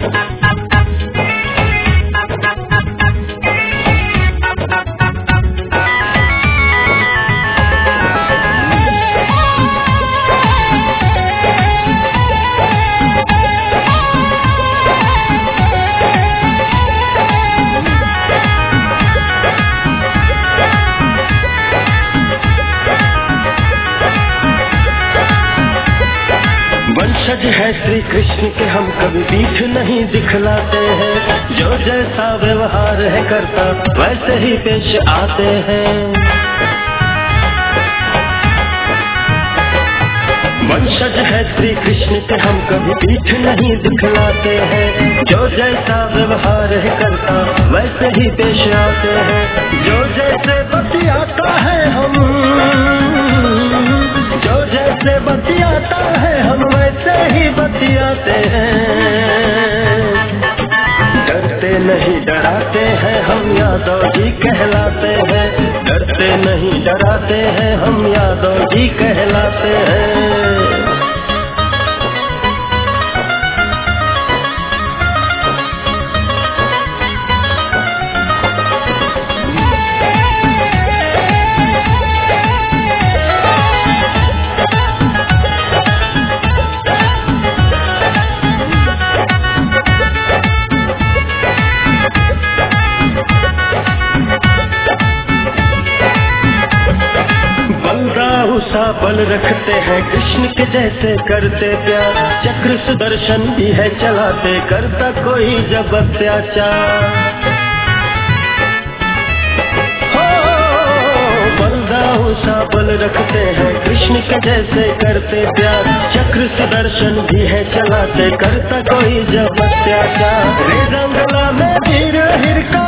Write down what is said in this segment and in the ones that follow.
वंशज है श्री कृष्ण के हम कभी पीठ नहीं दिखलाते हैं, जो जैसा व्यवहार है करता वैसे ही पेश आते हैं। वंशज है श्री कृष्ण के हम कभी पीठ नहीं दिखलाते हैं, जो जैसा व्यवहार है करता वैसे ही पेश आते हैं। जो जैसे बतियाता है हम, जो जैसे बतियाता है हम वैसे ही बतियाते हैं। डरते नहीं डराते हैं हम यादव जी कहलाते हैं, डरते नहीं डराते हैं हम यादव जी कहलाते हैं। बल रखते हैं कृष्ण के जैसे करते प्यार, चक्र सुदर्शन भी है चलाते करता कोई जब अत्याचार। बलदाऊ सा बल रखते हैं कृष्ण के जैसे करते प्यार, चक्र सुदर्शन भी है चलाते करता कोई जब अत्याचार। रे जंगला में वीर हिरका,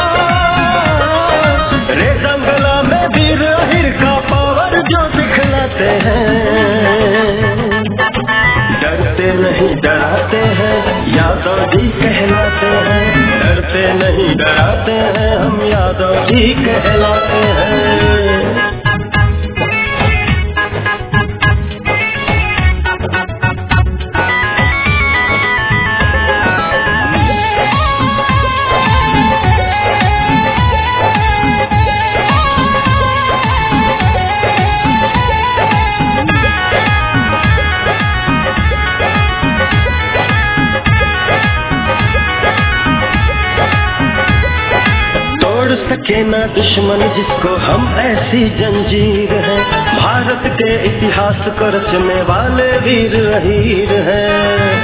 रे जंगला में वीर हिरका पावर जो दिखलाते हैं। डरते नहीं डराते हैं यादव जी कहलाते हैं, डरते नहीं डराते हैं हम यादव जी कहलाते हैं। सके ना दुश्मन जिसको हम ऐसी जंजीर हैं, भारत के इतिहास को रचने वाले वीर अहीर हैं।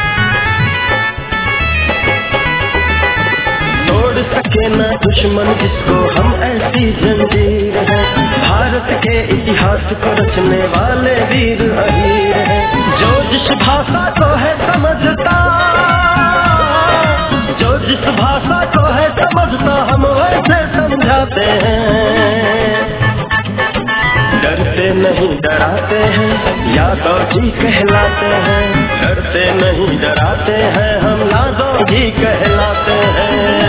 तोड़ सके ना दुश्मन जिसको हम ऐसी जंजीर हैं, भारत के इतिहास को रचने वाले वीर अहीर हैं। जो जिस भाषा को है समझता, जो जिस भाषा को है समझता हम वैसे समझाते हैं। डरते नहीं डराते हैं यादव जी कहलाते हैं, डरते नहीं डराते हैं हम यादव जी कहलाते हैं।